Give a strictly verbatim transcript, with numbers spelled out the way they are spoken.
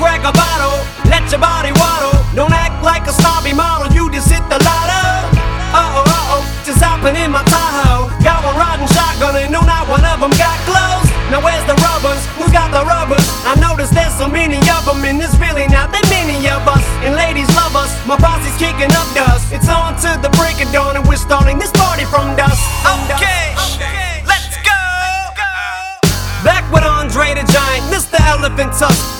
crack a bottle, let your body waddle. Don't act like a snobby model, you just hit the lotto. Uh-oh, uh-oh, just hopping in my Tahoe. Got one riding shotgun and no, not one of them got clothes. Now where's the rubbers? Who's got the rubbers? I noticed there's so many of them, and it's really not that many of us. And ladies love us, my posse's kicking up dust. It's on to the break of dawn, and we're starting this party from dusk. Okay, okay, let's go. Back with Andre the Giant, Mister Elephant Tusk.